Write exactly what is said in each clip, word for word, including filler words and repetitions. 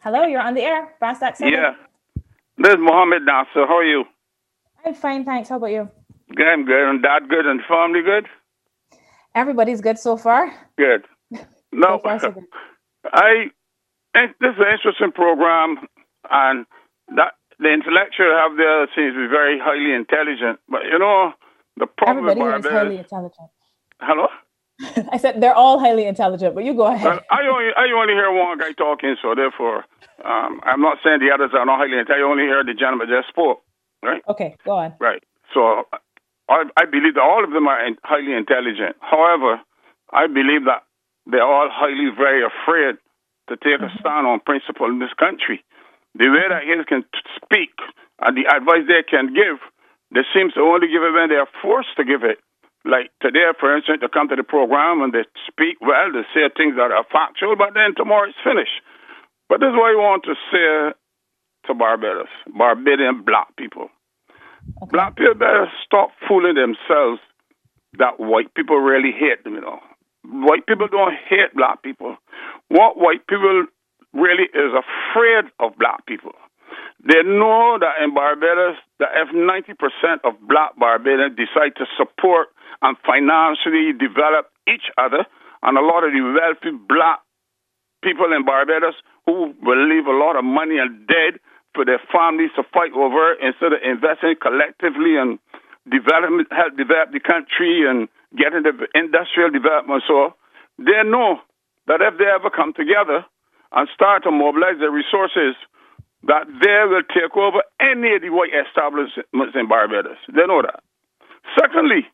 Hello, you're on the air. Brass Tack seven. Yeah. This is Mohammed Nasser. How are you? I'm fine, thanks. How about you? Good, I'm good. And dad good and family good? Everybody's good so far. Good. So No, far, so good. I think this is an interesting program, and that the intellectual have there seems to be very highly intelligent. But you know, the problem with Everybody here is Barbados. highly intelligent. Hello? I said they're all highly intelligent, but you go ahead. Well, I only I only hear one guy talking, so therefore, um, I'm not saying the others are not highly intelligent. I only hear the gentleman just spoke, right? Okay, go on. Right. So I, I believe that all of them are in, highly intelligent. However, I believe that they're all highly very afraid to take mm-hmm. a stand on principle in this country. The way that he can speak and the advice they can give, they seem to only give it when they are forced to give it. Like today, for instance, they come to the program and they speak well, they say things that are factual, but then tomorrow it's finished. But this is what I want to say to Barbados, Barbadian black people. Okay. Black people better stop fooling themselves that white people really hate them, you know. White people don't hate black people. What white people really is afraid of black people. They know that in Barbados, that if ninety percent of black Barbadians decide to support and financially develop each other, and a lot of the wealthy black people in Barbados who will leave a lot of money and dead for their families to fight over instead of investing collectively and development, help develop the country and get into industrial development. So they know that if they ever come together and start to mobilize their resources, that they will take over any of the white establishments in Barbados. They know that. Secondly,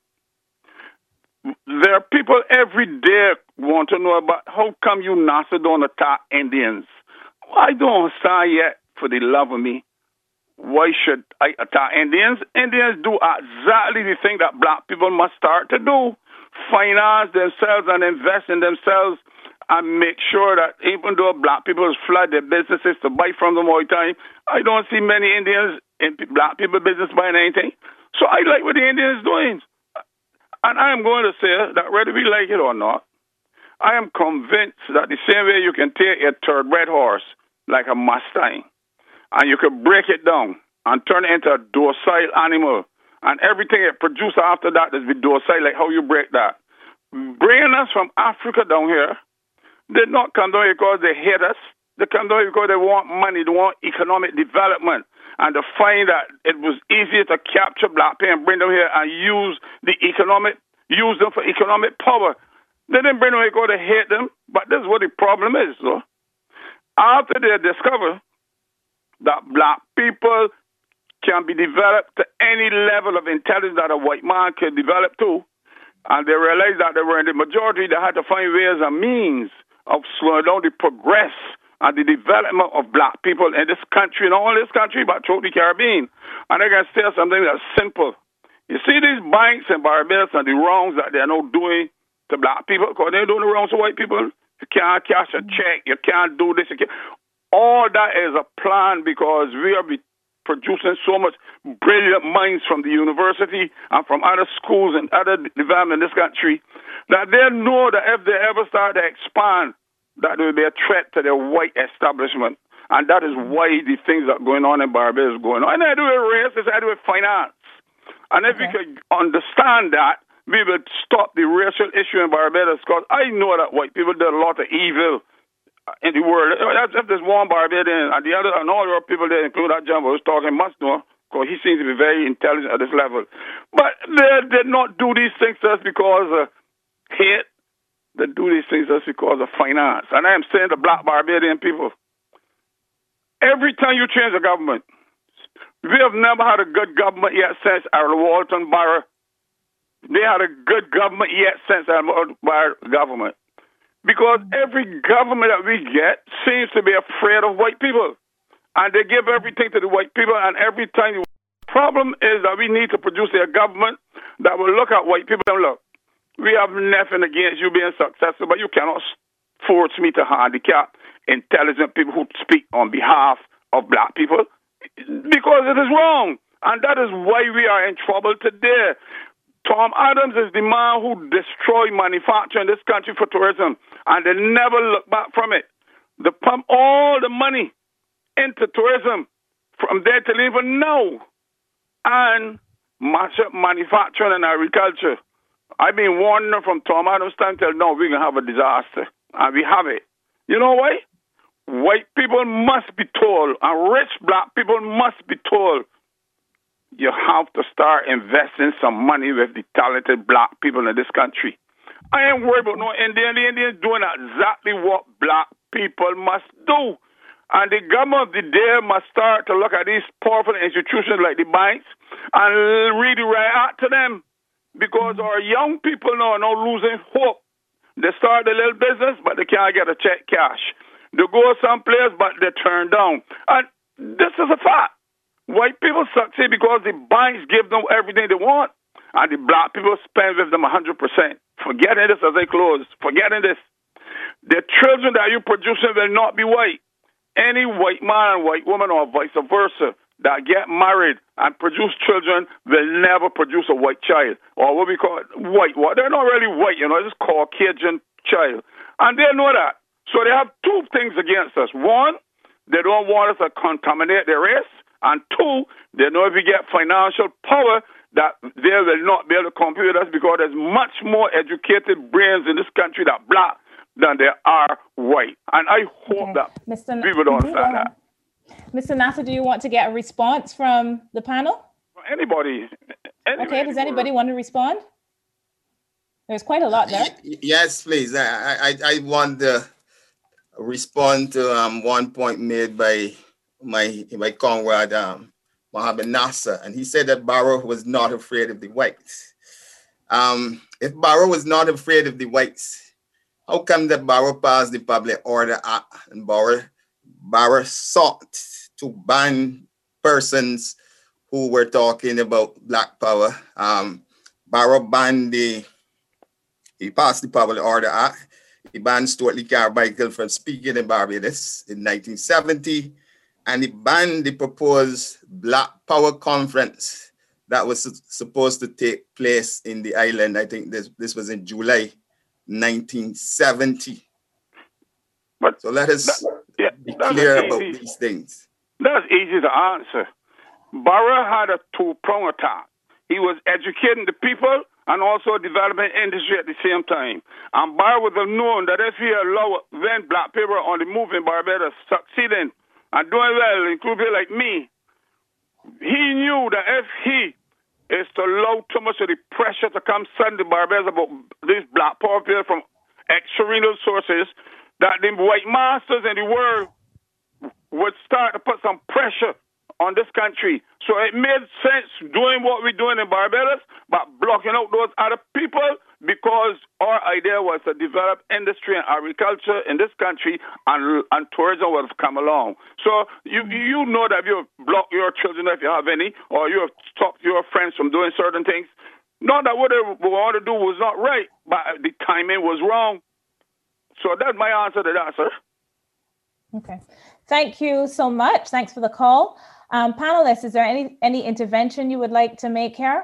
there are people every day want to know about how come you Nasser don't attack Indians. I don't understand yet, for the love of me, why should I attack Indians? Indians do exactly the thing that black people must start to do. Finance themselves and invest in themselves and make sure that even though black people flood their businesses to buy from them all the time, I don't see many Indians in black people business buying anything. So I like what the Indians doing. And I am going to say that whether we like it or not, I am convinced that the same way you can take a thoroughbred horse like a Mustang and you can break it down and turn it into a docile animal, and everything it produces after that is be docile, like how you break that. Bringing us from Africa down here, they not come down here because they hate us. They come down here because they want money, they want economic development, and to find that it was easier to capture black people and bring them here and use the economic, use them for economic power. They didn't bring them here because they hate them, but this is what the problem is, though. After they discover that black people can be developed to any level of intelligence that a white man can develop to, and they realized that they were in the majority, they had to find ways and means of slowing down the progress and the development of black people in this country, not only this country, but throughout the Caribbean. And I can say something that's simple. You see these banks in Barbados and the wrongs that they're now doing to black people, because they're doing the wrongs to white people. You can't cash a check, you can't do this, you can't. All that is a plan because we are producing so much brilliant minds from the university and from other schools and other development in this country that they know that if they ever start to expand, that will be a threat to the white establishment. And that is why the things that are going on in Barbados are going on. And I do with race, I do with finance. And if okay. we could understand that, we would stop the racial issue in Barbados, because I know that white people did a lot of evil in the world. If there's one Barbadian and the other, and all your people there, including that gentleman who's talking, must know, because he seems to be very intelligent at this level. But they did not do these things just because of hate. They do these things just because of finance. And I am saying to black Barbadian people, every time you change the government, we have never had a good government yet since our Walton Barrow. They had a good government yet since our Barrow government. Because every government that we get seems to be afraid of white people. And they give everything to the white people, and every time. The problem is that we need to produce a government that will look at white people and look, we have nothing against you being successful, but you cannot force me to handicap intelligent people who speak on behalf of black people, because it is wrong. And that is why we are in trouble today. Tom Adams is the man who destroyed manufacturing in this country for tourism, and they never look back from it. They pump all the money into tourism from there till even now, and match up manufacturing and agriculture. I've been warning them from Tom Adams' time till now we're going to have a disaster, and we have it. You know why? White people must be told, and rich black people must be told, you have to start investing some money with the talented black people in this country. I ain't worried about no Indian. The Indians doing exactly what black people must do. And the government of the day must start to look at these powerful institutions like the banks and really react to them. Because our young people now are now losing hope. They start a little business, but they can't get a check cash. They go someplace, but they turn down. And this is a fact. White people succeed because the banks give them everything they want, and the black people spend with them one hundred percent. Forgetting this as they close. Forgetting this. The children that you're producing will not be white. Any white man and white woman or vice versa that get married and produce children will never produce a white child, or what we call it, white. Well, they're not really white, you know, it's just Caucasian child. And they know that. So they have two things against us. One, they don't want us to contaminate their race. And two, they know if we get financial power, that they will not be able to compete with us because there's much more educated brains in this country that black than there are white. And I hope okay. that Mister people don't understand that. Mister Nasser, do you want to get a response from the panel? Anybody. anybody okay, does anybody want to respond? There's quite a lot there. Yes, please. I I, I want to respond to um, one point made by my my comrade um, Mohammed Nasser, and he said that Barrow was not afraid of the whites. Um, if Barrow was not afraid of the whites, how come that Barrow passed the Public Order Act and Barrow, Barrow sought to ban persons who were talking about Black Power? Um, Barrow banned the, he passed the Public Order Act. He banned Stuart Lee Carmichael from speaking in Barbados in nineteen seventy. And he banned the proposed Black Power Conference that was su- supposed to take place in the island. I think this, this was in July nineteen seventy. But so let us that, yeah, be clear about these things. That's easy to answer. Barrow had a two-pronged attack. He was educating the people and also developing industry at the same time. And Barrow would have known that if he allowed then black people on the move in Barbados succeeding and doing well, including people like me, he knew that if he is to allow too much of the pressure to come suddenly Barbados about these black power people from external sources, that the white masters in the world would start to put some pressure on this country. So it made sense doing what we're doing in Barbados, but blocking out those other people, because our idea was to develop industry and agriculture in this country, and, and tourism would have come along. So you you know that if you block your children, if you have any, or you have stopped your friends from doing certain things, not that what they want to do was not right, but the timing was wrong. So that's my answer to that, sir. Okay. Thank you so much. Thanks for the call. Um, panelists, is there any, any intervention you would like to make here?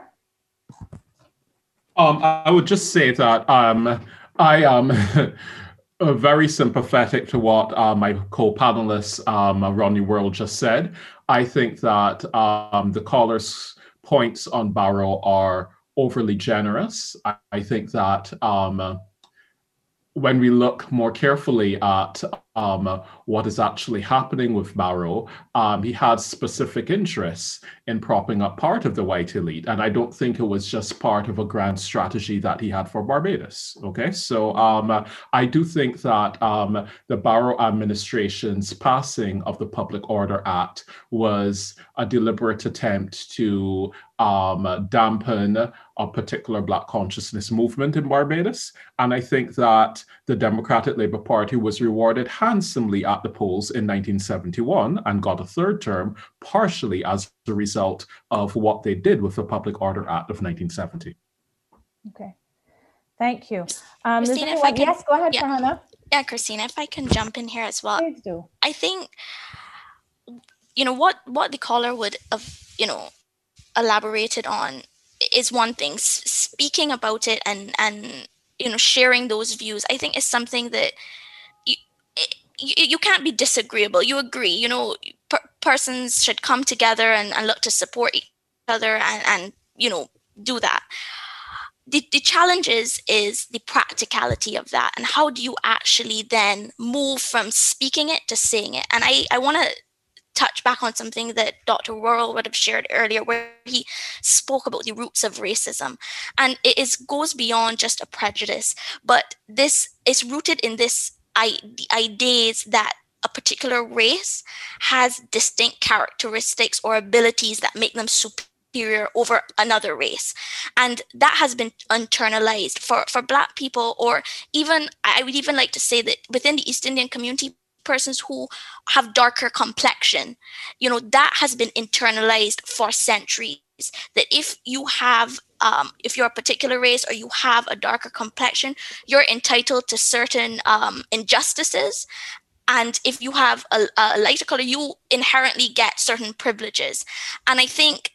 Um, I would just say that um, I am very sympathetic to what uh, my co-panelist, um, Ronnie World, just said. I think that um, the caller's points on Barrow are overly generous. I, I think that um, when we look more carefully at um, what is actually happening with Barrow, um, he had specific interests in propping up part of the white elite. And I don't think it was just part of a grand strategy that he had for Barbados. Okay, so um, I do think that um, the Barrow administration's passing of the Public Order Act was a deliberate attempt to um, dampen a particular Black consciousness movement in Barbados. And I think that the Democratic Labour Party was rewarded handsomely at the polls in nineteen seventy-one and got a third term, partially as a result of what they did with the Public Order Act of nineteen seventy. Okay, thank you. Um, Christina, if I can, yes, go ahead, yeah, Farhana. Yeah, Christina, if I can jump in here as well. Please do. I think, you know, what, what the caller would have, you know, elaborated on is one thing. S- speaking about it and, and, you know, sharing those views, I think is something that you, you, you can't be disagreeable. You agree, you know, persons should come together and, and look to support each other and, and you know, do that. The, the challenge is, is the practicality of that, and how do you actually then move from speaking it to saying it? And I, I want to touch back on something that Doctor Worrell would have shared earlier, where he spoke about the roots of racism. And it is goes beyond just a prejudice, but this is rooted in this I, the ideas that a particular race has distinct characteristics or abilities that make them superior superior over another race. And that has been internalized for, for Black people, or even, I would even like to say that within the East Indian community, persons who have darker complexion, you know, that has been internalized for centuries. That if you have, um, if you're a particular race or you have a darker complexion, you're entitled to certain um, injustices. And if you have a, a lighter color, you inherently get certain privileges. And I think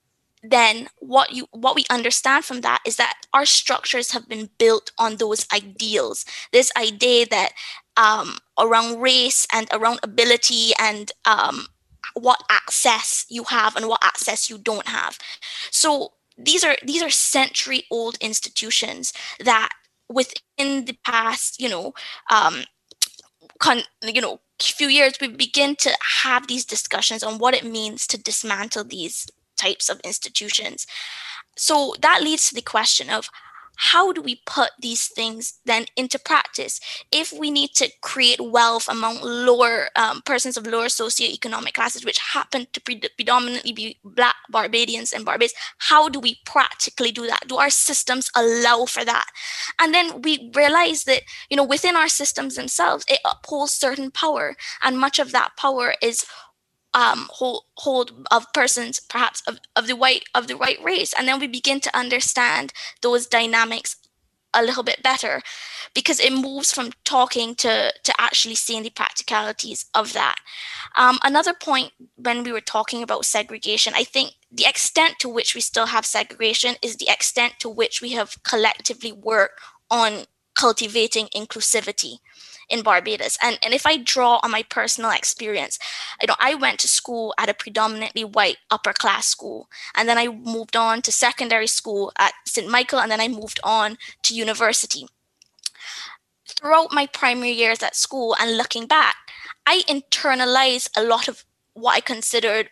then what you what we understand from that is that our structures have been built on those ideals. This idea that um, around race and around ability and um, what access you have and what access you don't have. So these are these are century old institutions that within the past, you know, um, con, you know, few years we begin to have these discussions on what it means to dismantle these types of institutions. So that leads to the question of how do we put these things then into practice? If we need to create wealth among lower um, persons of lower socioeconomic classes, which happen to pre- predominantly be Black Barbadians and Barbados, how do we practically do that? Do our systems allow for that? And then we realize that, you know, within our systems themselves, it upholds certain power, and much of that power is Um, hold, hold of persons perhaps of, of the white of the white race. And then we begin to understand those dynamics a little bit better, because it moves from talking to, to actually seeing the practicalities of that. Um, another point, when we were talking about segregation, I think the extent to which we still have segregation is the extent to which we have collectively worked on cultivating inclusivity in Barbados. And, and if I draw on my personal experience, you know, I went to school at a predominantly white upper class school. And then I moved on to secondary school at Saint Michael, and then I moved on to university. Throughout my primary years at school and looking back, I internalized a lot of what I considered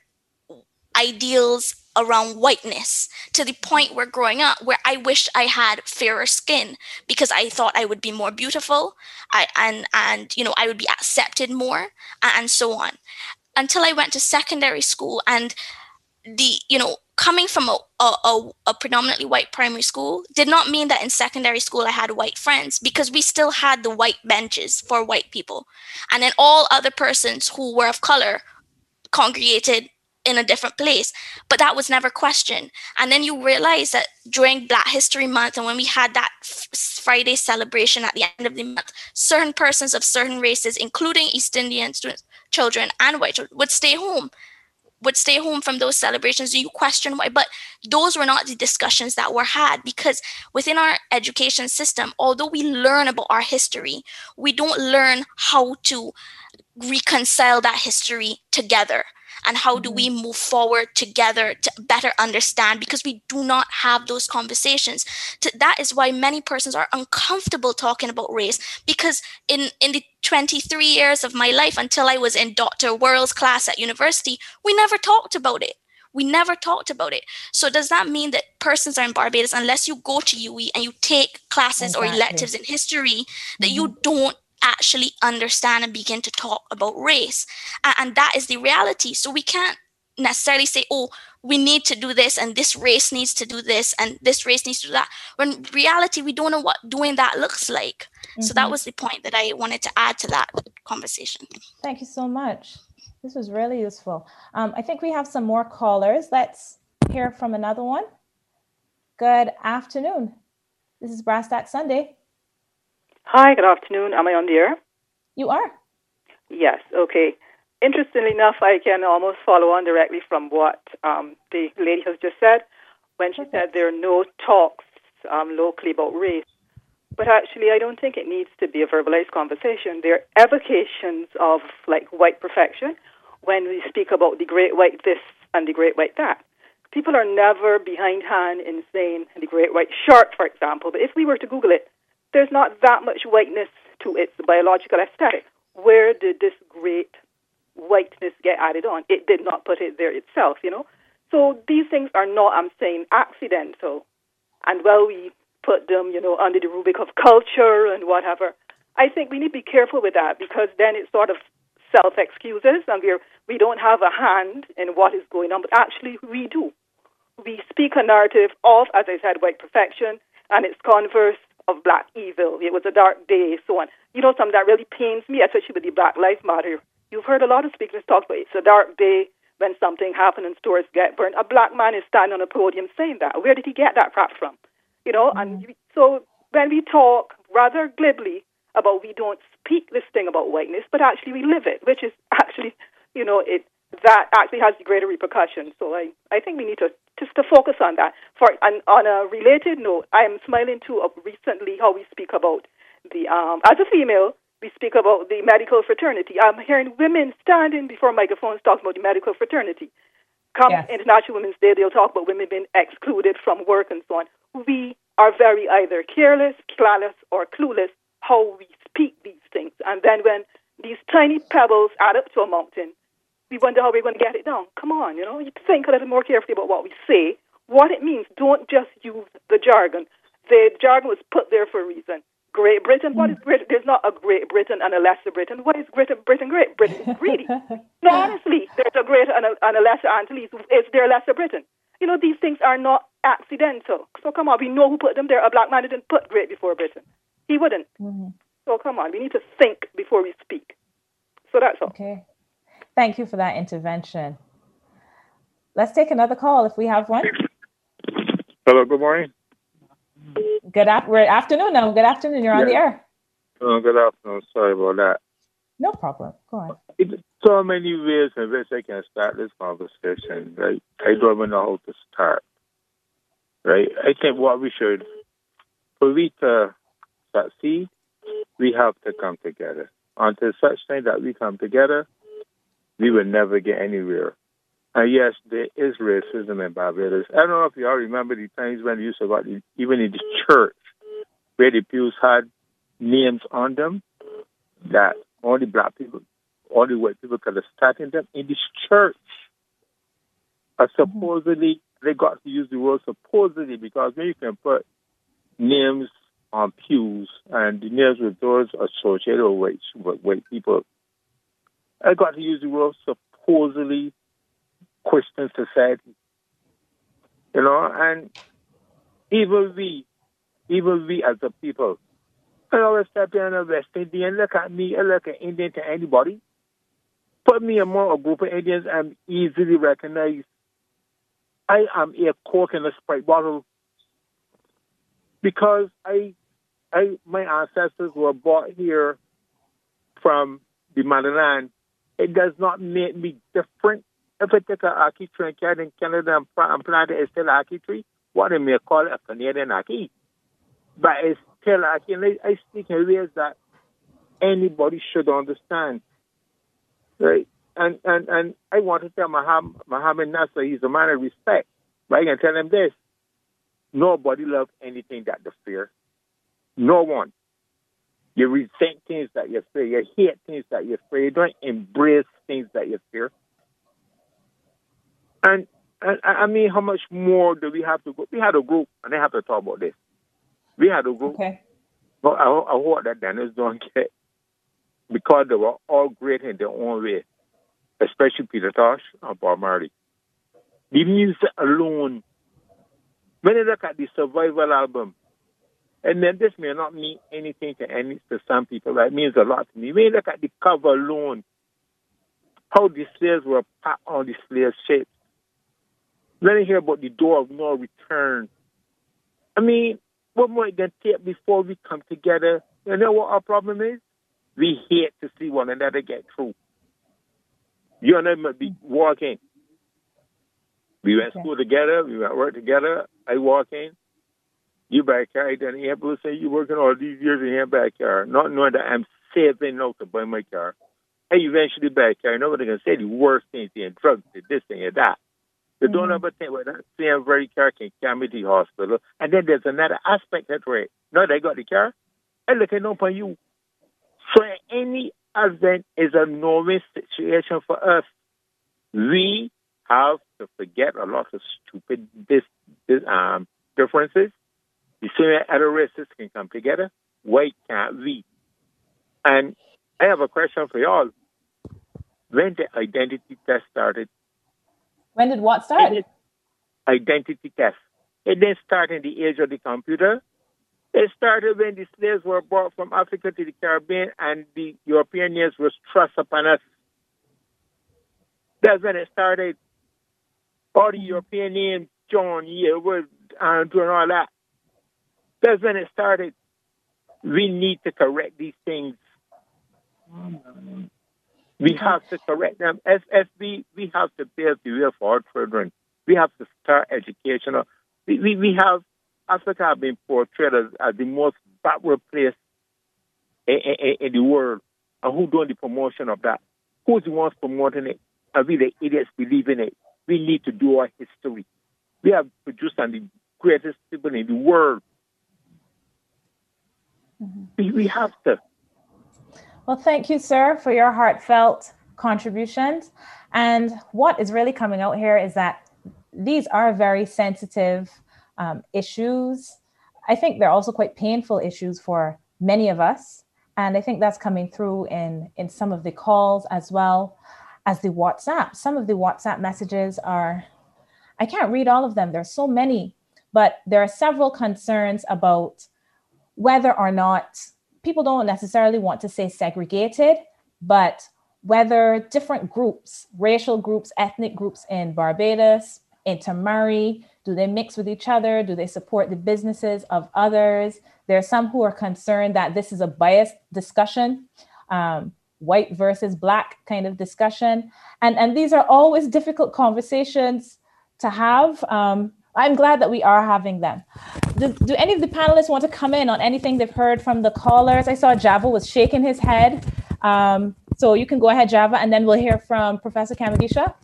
ideals around whiteness, to the point where growing up, where I wished I had fairer skin because I thought I would be more beautiful, I, and and you know, I would be accepted more, and so on. Until I went to secondary school, and the you know coming from a, a, a predominantly white primary school did not mean that in secondary school I had white friends, because we still had the white benches for white people, and then all other persons who were of color congregated in a different place, but that was never questioned. And then you realize that during Black History Month, and when we had that f- Friday celebration at the end of the month, certain persons of certain races, including East Indian students, children and white children, would stay home, would stay home from those celebrations. And you question why, but those were not the discussions that were had, because within our education system, although we learn about our history, we don't learn how to reconcile that history together. And how do we move forward together to better understand? Because we do not have those conversations. That is why many persons are uncomfortable talking about race. Because in, in the twenty-three years of my life, until I was in Doctor Worrell's class at university, we never talked about it. We never talked about it. So does that mean that persons are in Barbados, unless you go to U W I and you take classes exactly. or electives in history, that mm-hmm. you don't actually understand and begin to talk about race? And, and that is the reality. So we can't necessarily say, oh, we need to do this, and this race needs to do this, and this race needs to do that. When in reality, we don't know what doing that looks like. Mm-hmm. So that was the point that I wanted to add to that conversation. Thank you so much. This was really useful. Um, I think we have some more callers. Let's hear from another one. Good afternoon. This is Brass Tack Sunday. Hi, good afternoon. Am I on the air? You are. Yes, okay. Interestingly enough, I can almost follow on directly from what um, the lady has just said, when she Perfect. said there are no talks um, locally about race. But actually, I don't think it needs to be a verbalized conversation. There are evocations of like white perfection when we speak about the great white this and the great white that. People are never behindhand in saying the great white shark, for example. But if we were to Google it, there's not that much whiteness to its biological aesthetic. Where did this great whiteness get added on? It did not put it there itself, you know. So these things are not, I'm saying, accidental. And while we put them, you know, under the rubric of culture and whatever, I think we need to be careful with that, because then it sort of self-excuses and we're, we don't have a hand in what is going on. But actually, we do. We speak a narrative of, as I said, white perfection, and its converse of black evil. It was a dark day, so on. You know, something that really pains me, especially with the Black Lives Matter. You've heard a lot of speakers talk about it's a dark day when something happens and stores get burned. A black man is standing on a podium saying that. Where did he get that crap from? You know, mm-hmm. and so when we talk rather glibly about we don't speak this thing about whiteness, but actually we live it, which is actually, you know, it that actually has greater repercussions. So I, I think we need to just to focus on that. For and on a related note, I am smiling too of recently how we speak about the um as a female, we speak about the medical fraternity. I'm hearing women standing before microphones talking about the medical fraternity. Come yes. International Women's Day, they'll talk about women being excluded from work and so on. We are very either careless, careless, or clueless how we speak these things. And then when these tiny pebbles add up to a mountain, we wonder how we're going to get it down. Come on, you know, you think a little more carefully about what we say, what it means. Don't just use the jargon. The jargon was put there for a reason. Great Britain, what is Great? There's not a Great Britain and a lesser Britain. What is Great Britain? Great Britain is greedy. No, honestly, there's a greater and a, and a lesser Antilles. Is there a lesser Britain? You know, these things are not accidental. So come on, we know who put them there. A black man didn't put Great before Britain. He wouldn't. Mm-hmm. So come on, we need to think before we speak. So that's all. Okay. Thank you for that intervention. Let's take another call if we have one. Hello, good morning. Good af- we're afternoon now. Good afternoon. You're yeah. on the air. Oh, good afternoon. Sorry about that. No problem. Go on. There's so many ways in which I can start this conversation. Right? I don't even know how to start. Right? I think what we should, for we to succeed, we have to come together. Until such time that we come together, we will never get anywhere. And yes, there is racism in Barbados. I don't know if you all remember the times when you used to go, even in the church, where the pews had names on them that only black people, only white people could have sat in them. In this church, uh, supposedly, they got to use the word supposedly, because then you can put names on pews, and the names with those associated with white, with white people. I got to use the word supposedly Christian society. You know, and even we, even we as a people, I always step there in a West Indian, look at me, I look at Indian to anybody. Put me among a group of Indians, I'm easily recognized. I am a cork in a Sprite bottle, because I, I, my ancestors were brought here from the motherland. It does not make me different. If I take a ackee tree in Canada and plant it, it's still an ackee tree. What they may call it a Canadian ackee. But it's still ackee. And I, I speak in ways that anybody should understand. Right? And and, and I want to tell Muhammad, Muhammad Nasser, he's a man of respect. But I can tell him this. Nobody loves anything that they fear. No one. You resent things that you fear. You hate things that you fear. You don't embrace things that you fear. And, and I mean, how much more do we have to go? We had a group, and I have to talk about this. We had a group. Okay. But I, I hope that Dennis don't get, because they were all great in their own way, especially Peter Tosh and Bob Marley. The music alone, when you look at the Survival album, and then this may not mean anything to any to some people, but it means a lot to me. When you look at the cover alone, how the slaves were packed on the slave ships. When I hear about the door of no return, I mean, what more it can take before we come together? You know what our problem is? We hate to see one another get through. You and I might be walking. We went to school together. We went to work together. I walk in. You backyard. Then the people say, you working all these years in your backyard, not knowing that I'm saving out to buy my car. Hey, eventually back here, nobody can say the worst things, the drugs, the this thing, and that. They mm-hmm. don't ever think, well, that same very car can carry me to the hospital. And then there's another aspect that way. No, they got the car. Hey, look, I know for you. So any event is a normal situation for us. We have to forget a lot of stupid this, this, um, differences. The same other races can come together. Why can't we? And I have a question for y'all. When the identity test started? When did what start? Identity test. It didn't start in the age of the computer. It started when the slaves were brought from Africa to the Caribbean and the Europeans was thrust upon us. That's when it started. All the European names, John, yeah, was uh, doing all that. That's when it started. We need to correct these things. We have to correct them. As, as we, we have to build the way for our children. We have to start educational. We, we, we have, Africa has been portrayed as, as the most backward place in, in, in the world. And who's doing the promotion of that? Who's the ones promoting it? Are we the idiots believing it? We need to do our history. We have produced some of the greatest people in the world. Mm-hmm. We, we have to. Well, thank you, sir, for your heartfelt contributions. And what is really coming out here is that these are very sensitive um, issues. I think they're also quite painful issues for many of us. And I think that's coming through in, in some of the calls as well as the WhatsApp. Some of the WhatsApp messages are, I can't read all of them. There's so many, but there are several concerns about whether or not people don't necessarily want to say segregated, but whether different groups, racial groups, ethnic groups in Barbados intermarry, do they mix with each other? Do they support the businesses of others? There are some who are concerned that this is a biased discussion, um, white versus black kind of discussion. And, and these are always difficult conversations to have. Um, I'm glad that we are having them. Do, do any of the panelists want to come in on anything they've heard from the callers? I saw Java was shaking his head. Um, so you can go ahead, Java, and then we'll hear from Professor Kamagisha.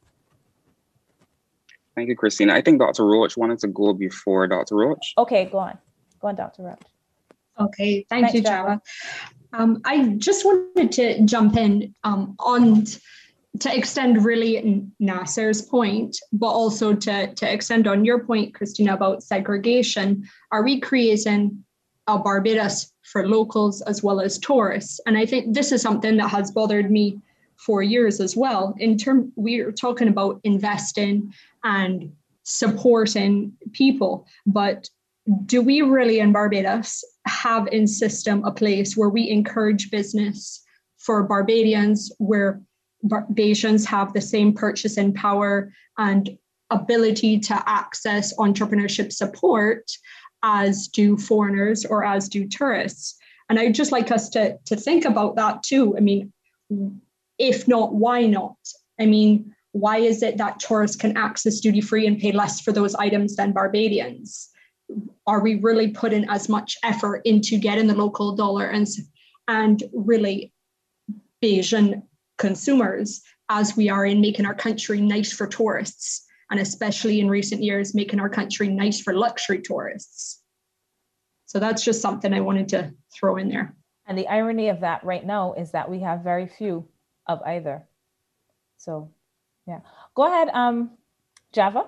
Thank you, Christina. I think Doctor Roach wanted to go before Doctor Roach. Okay, go on. Go on, Doctor Roach. Okay, thank Thanks, you, Java. Java. Um, I just wanted to jump in um, on to extend really Nasser's point, but also to, to extend on your point, Christina, about segregation. Are we creating a Barbados for locals as well as tourists? And I think this is something that has bothered me for years as well. In term, we're talking about investing and supporting people, but do we really in Barbados have in system a place where we encourage business for Barbadians, where Barbadians have the same purchasing power and ability to access entrepreneurship support as do foreigners or as do tourists? And I'd just like us to, to think about that too. I mean, if not, why not? I mean, why is it that tourists can access duty-free and pay less for those items than Barbadians? Are we really putting as much effort into getting the local dollar and, and really Bayesian consumers as we are in making our country nice for tourists, and especially in recent years, making our country nice for luxury tourists? So that's just something I wanted to throw in there. And the irony of that right now is that we have very few of either. So, yeah. Go ahead, um, Java.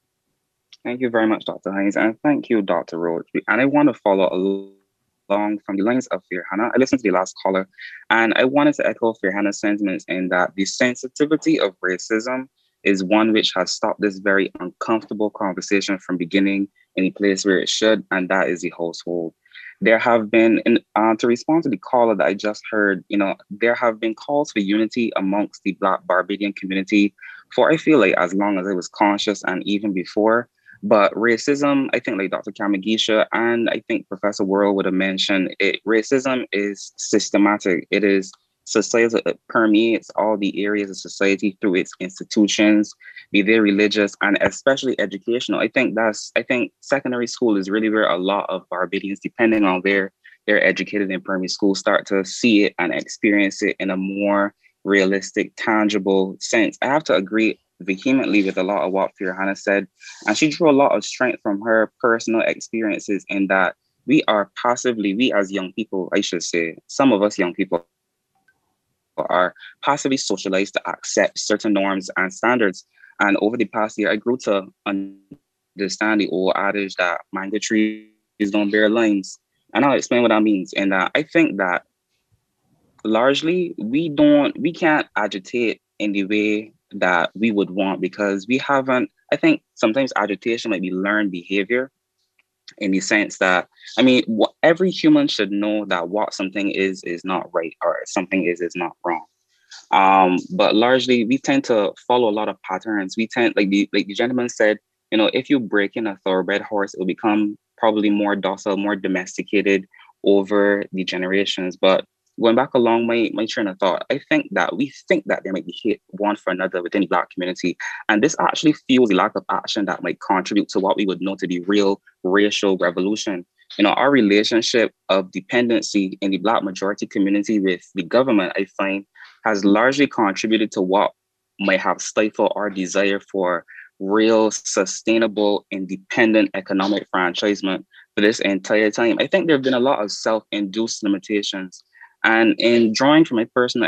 Thank you very much, Doctor Hines, and thank you, Doctor Roach. And I want to follow along from the lines of Firhana. I listened to the last caller, and I wanted to echo Firhana's sentiments in that the sensitivity of racism is one which has stopped this very uncomfortable conversation from beginning in a place where it should, and that is the household. There have been, in, uh, to respond to the caller that I just heard, you know, there have been calls for unity amongst the Black Barbadian community for, I feel like, as long as I was conscious and even before. But racism, I think like Doctor Kamagisha and I think Professor Worrell would have mentioned, it, racism is systematic. It is society, it permeates all the areas of society through its institutions, be they religious and especially educational. I think that's, I think secondary school is really where a lot of Barbadians, depending on where they're educated in primary school, start to see it and experience it in a more realistic, tangible sense. I have to agree vehemently with a lot of what Firhana said, and she drew a lot of strength from her personal experiences in that we are passively, we as young people, I should say, some of us young people are passively socialized to accept certain norms and standards. And over the past year, I grew to understand the old adage that mango trees don't bear limes. And I'll explain what that means. And uh, I think that largely we don't, we can't agitate in the way that we would want because we haven't, I think sometimes agitation might be learned behavior in the sense that, I mean, what, every human should know that what something is, is not right or something is, is not wrong. Um, but largely we tend to follow a lot of patterns. We tend, like the, like the gentleman said, you know, if you break in a thoroughbred horse, it will become probably more docile, more domesticated over the generations. But going back along my, my train of thought, I think that we think that there might be hate one for another within the Black community. And this actually fuels the lack of action that might contribute to what we would know to be real racial revolution. You know, our relationship of dependency in the Black majority community with the government, I find, has largely contributed to what might have stifled our desire for real, sustainable, independent economic franchisement for this entire time. I think there have been a lot of self-induced limitations. And in drawing from my personal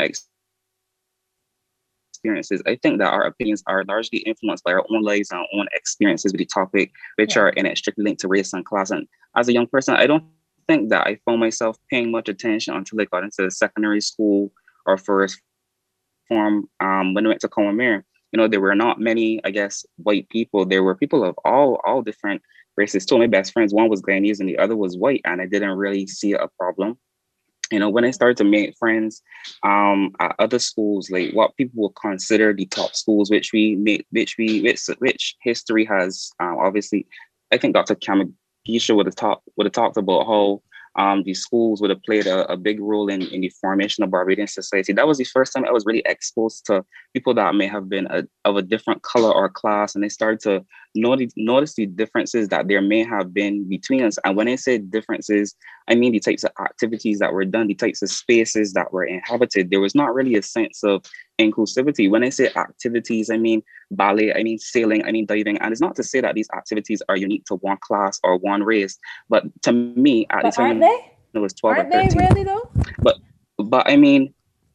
experiences, I think that our opinions are largely influenced by our own lives and our own experiences with the topic, which yeah. are inextricably linked to race and class. And as a young person, I don't think that I found myself paying much attention until I got into secondary school or first form um, when I went to Cowan Mir. You know, there were not many, I guess, white people. There were people of all all different races. Two of my best friends, one was Guyanese and the other was white, and I didn't really see a problem. You know, when I started to make friends um, at other schools, like what people will consider the top schools, which we make, which we, which, which history has um, obviously, I think Doctor Kamagisha would have talked would have talked about how um, the schools would have played a, a big role in, in the formation of Barbadian society. That was the first time I was really exposed to people that may have been a, of a different color or class, and they started to notice, notice the differences that there may have been between us. And when I say differences, I mean the types of activities that were done, the types of spaces that were inhabited. There was not really a sense of inclusivity. When I say activities, I mean ballet, I mean sailing, I mean diving. And it's not to say that these activities are unique to one class or one race, but to me, at but the time, they? it was twelve aren't or thirteen. They really though? But, but I mean,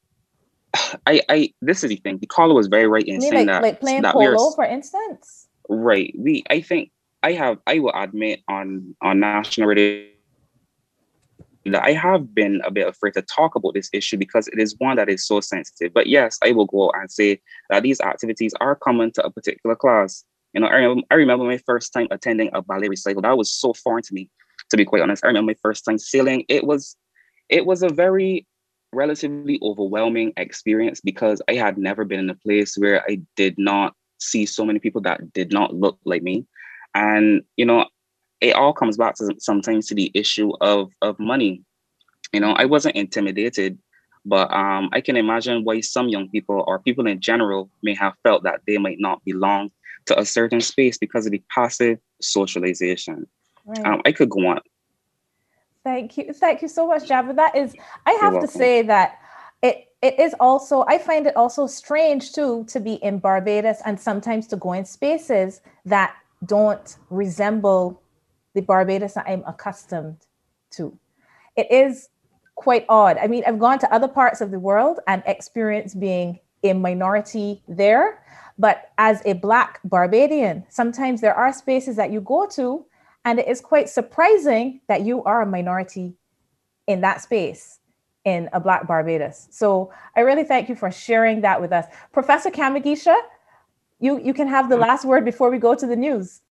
I, I, this is the thing. The caller was very right in you mean saying like, that. like playing that polo, we are, for instance? Right. We, I think, I have, I will admit on, on national radio that I have been a bit afraid to talk about this issue because it is one that is so sensitive. But yes, I will go and say that these activities are common to a particular class. You know, I remember, I remember my first time attending a ballet recital. That was so foreign to me, to be quite honest. I remember my first time sailing. It was, it was a very relatively overwhelming experience because I had never been in a place where I did not see so many people that did not look like me. And, you know, it all comes back to sometimes to the issue of, of money. You know, I wasn't intimidated, but um, I can imagine why some young people or people in general may have felt that they might not belong to a certain space because of the passive socialization. Right. Um, I could go on. Thank you. Thank you so much, Java. That is, I have to say that it it is also, I find it also strange too, to be in Barbados and sometimes to go in spaces that don't resemble the Barbados that I'm accustomed to. It is quite odd. I mean, I've gone to other parts of the world and experienced being a minority there, but as a Black Barbadian, sometimes there are spaces that you go to and it is quite surprising that you are a minority in that space in a Black Barbados. So I really thank you for sharing that with us. Professor Kamagisha, you, you can have the last word before we go to the news.